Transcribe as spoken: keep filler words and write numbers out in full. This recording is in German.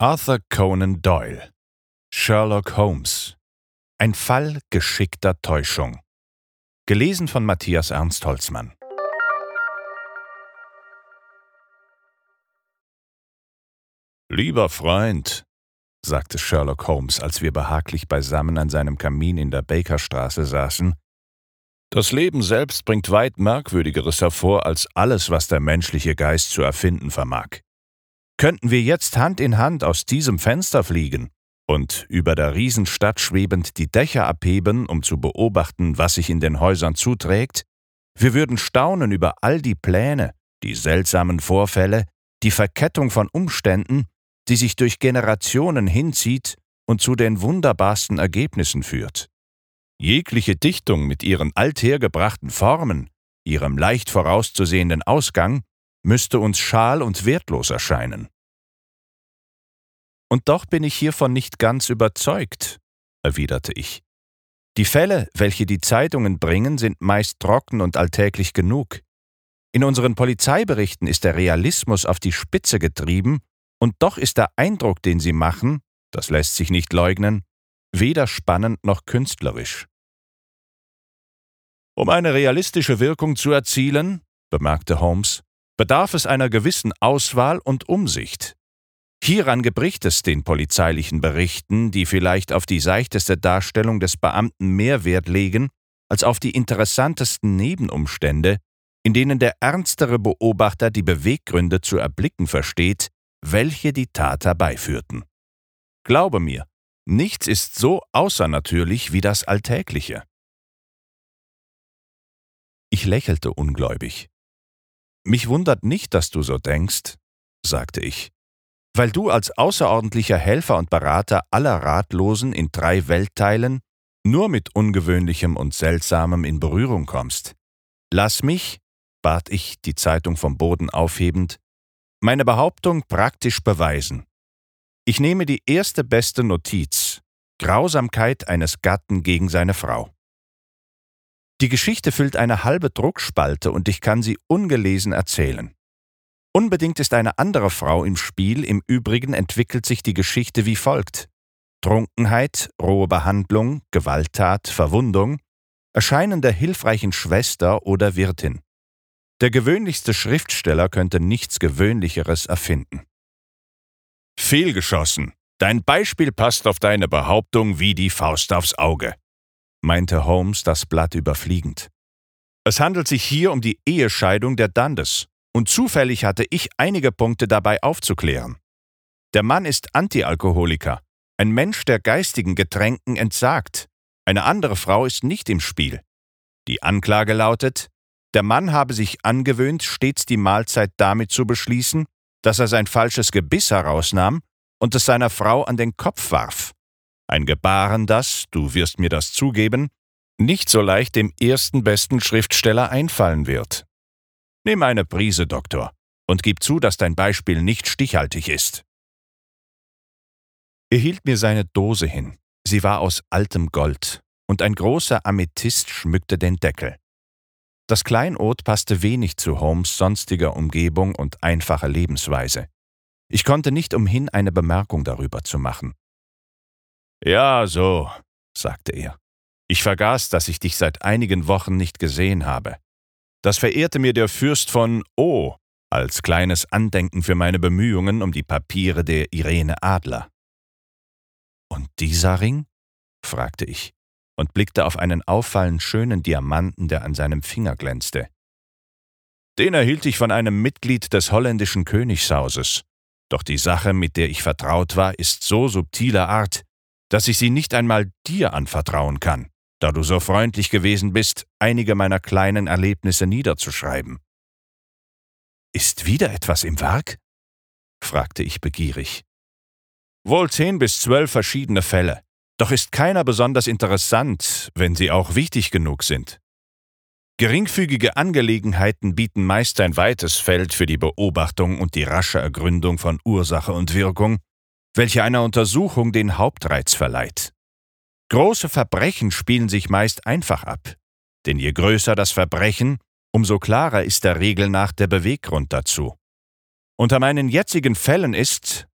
Arthur Conan Doyle. Sherlock Holmes. Ein Fall geschickter Täuschung. Gelesen von Matthias Ernst Holzmann. »Lieber Freund«, sagte Sherlock Holmes, als wir behaglich beisammen an seinem Kamin in der Bakerstraße saßen, »das Leben selbst bringt weit Merkwürdigeres hervor als alles, was der menschliche Geist zu erfinden vermag. Könnten wir jetzt Hand in Hand aus diesem Fenster fliegen und über der Riesenstadt schwebend die Dächer abheben, um zu beobachten, was sich in den Häusern zuträgt, wir würden staunen über all die Pläne, die seltsamen Vorfälle, die Verkettung von Umständen, die sich durch Generationen hinzieht und zu den wunderbarsten Ergebnissen führt. Jegliche Dichtung mit ihren althergebrachten Formen, ihrem leicht vorauszusehenden Ausgang, müsste uns schal und wertlos erscheinen. »Und doch bin ich hiervon nicht ganz überzeugt«, erwiderte ich. »Die Fälle, welche die Zeitungen bringen, sind meist trocken und alltäglich genug. In unseren Polizeiberichten ist der Realismus auf die Spitze getrieben, und doch ist der Eindruck, den sie machen, das lässt sich nicht leugnen, weder spannend noch künstlerisch.« »Um eine realistische Wirkung zu erzielen«, bemerkte Holmes, »bedarf es einer gewissen Auswahl und Umsicht. Hieran gebricht es den polizeilichen Berichten, die vielleicht auf die seichteste Darstellung des Beamten mehr Wert legen, als auf die interessantesten Nebenumstände, in denen der ernstere Beobachter die Beweggründe zu erblicken versteht, welche die Tat herbeiführten. Glaube mir, nichts ist so außernatürlich wie das Alltägliche.« Ich lächelte ungläubig. »Mich wundert nicht, dass du so denkst«, sagte ich, »weil du als außerordentlicher Helfer und Berater aller Ratlosen in drei Weltteilen nur mit Ungewöhnlichem und Seltsamem in Berührung kommst. Lass mich«, bat ich, die Zeitung vom Boden aufhebend, »meine Behauptung praktisch beweisen. Ich nehme die erste beste Notiz: Grausamkeit eines Gatten gegen seine Frau. Die Geschichte füllt eine halbe Druckspalte und ich kann sie ungelesen erzählen. Unbedingt ist eine andere Frau im Spiel, im Übrigen entwickelt sich die Geschichte wie folgt: Trunkenheit, rohe Behandlung, Gewalttat, Verwundung, Erscheinen der hilfreichen Schwester oder Wirtin. Der gewöhnlichste Schriftsteller könnte nichts Gewöhnlicheres erfinden.« »Fehlgeschossen. Dein Beispiel passt auf deine Behauptung wie die Faust aufs Auge«, meinte Holmes das Blatt überfliegend. »Es handelt sich hier um die Ehescheidung der Dundas, und zufällig hatte ich einige Punkte dabei aufzuklären. Der Mann ist Antialkoholiker, ein Mensch, der geistigen Getränken entsagt. Eine andere Frau ist nicht im Spiel. Die Anklage lautet, der Mann habe sich angewöhnt, stets die Mahlzeit damit zu beschließen, dass er sein falsches Gebiss herausnahm und es seiner Frau an den Kopf warf. Ein Gebaren, das, du wirst mir das zugeben, nicht so leicht dem ersten besten Schriftsteller einfallen wird. Nimm eine Prise, Doktor, und gib zu, dass dein Beispiel nicht stichhaltig ist.« Er hielt mir seine Dose hin. Sie war aus altem Gold, und ein großer Amethyst schmückte den Deckel. Das Kleinod passte wenig zu Holmes' sonstiger Umgebung und einfacher Lebensweise. Ich konnte nicht umhin, eine Bemerkung darüber zu machen. »Ja, so«, sagte er. »Ich vergaß, dass ich dich seit einigen Wochen nicht gesehen habe. Das verehrte mir der Fürst von O als kleines Andenken für meine Bemühungen um die Papiere der Irene Adler.« »Und dieser Ring?« fragte ich und blickte auf einen auffallend schönen Diamanten, der an seinem Finger glänzte. »Den erhielt ich von einem Mitglied des holländischen Königshauses. Doch die Sache, mit der ich vertraut war, ist so subtiler Art, dass ich sie nicht einmal dir anvertrauen kann, da du so freundlich gewesen bist, einige meiner kleinen Erlebnisse niederzuschreiben.« »Ist wieder etwas im Werk?« fragte ich begierig. »Wohl zehn bis zwölf verschiedene Fälle. Doch ist keiner besonders interessant, wenn sie auch wichtig genug sind. Geringfügige Angelegenheiten bieten meist ein weites Feld für die Beobachtung und die rasche Ergründung von Ursache und Wirkung, welche einer Untersuchung den Hauptreiz verleiht. Große Verbrechen spielen sich meist einfach ab, denn je größer das Verbrechen, umso klarer ist der Regel nach der Beweggrund dazu. Unter meinen jetzigen Fällen ist,